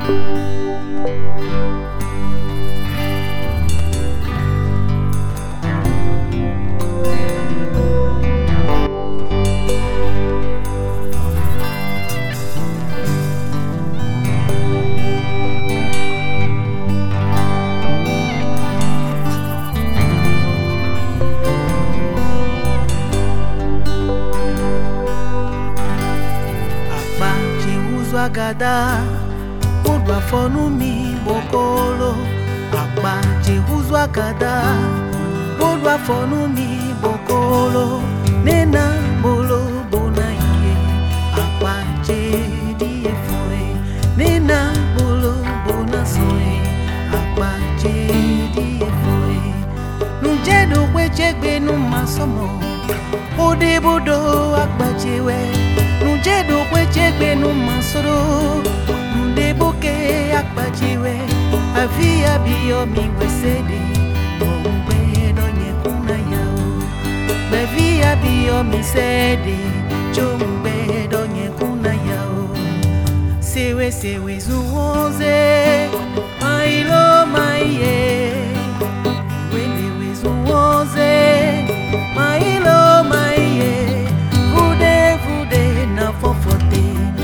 Gada udwa fonu mi bokolo akpa jehuzwa gada udwa fonu mi bokolo nena bolo bonaye akpa jedi efoe nena bolo bonasoe akpa jedi efoe nujedo kwechegbe nu masomo odebodo akpa jewe nujedo kwechegbe nu masoro ndeboke akpajiwe avia bio miwesede ombe donye kuna yao bevia bio misede chombe donye kuna yao sewe zuoze mailo maye wele zuoze mailo maye vude na fofote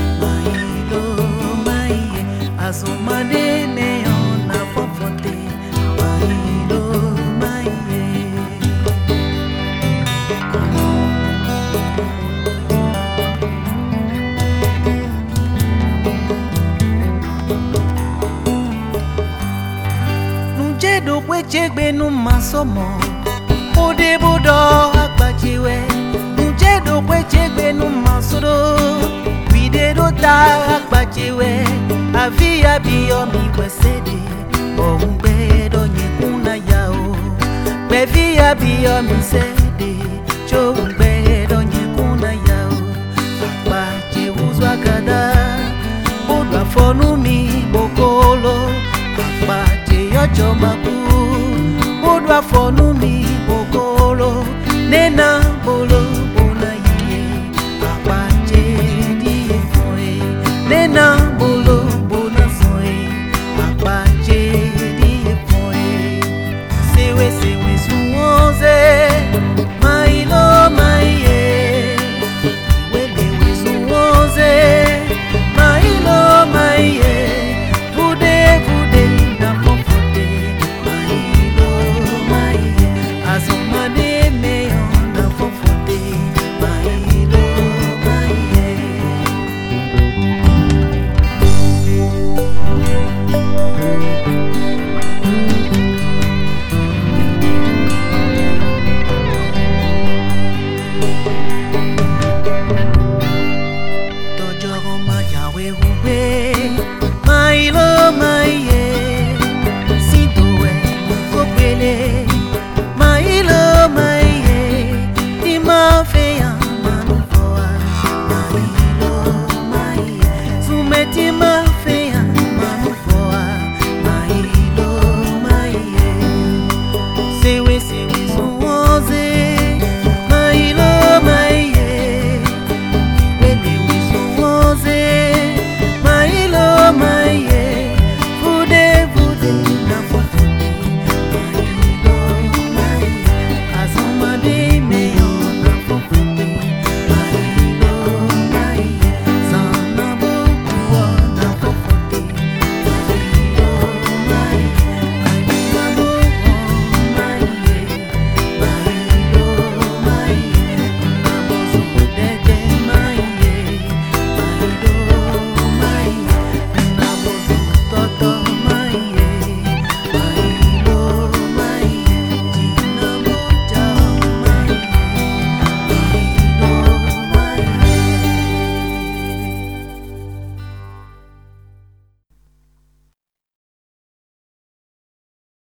azumade neon na fofote mailo maye nujedo kwechegbe nu masomo odebodo akpajiwe nujedo kwechegbe nu masoro videdo ta akpajiwe avia bio mi kwesede ombe donye kuna yao bevia bio mi sede chombe donye kuna yao akpa jehuzwa gada udwa fonu mi bokolo akpa jeyojo maku udwa fonu mi bokolo nena bolo bonaye akpa jedi efoe nena bolo zuoze mailo maye wele zuoze mailo maye vude na fofote mailo maye azumane meyo na fofote mailo maye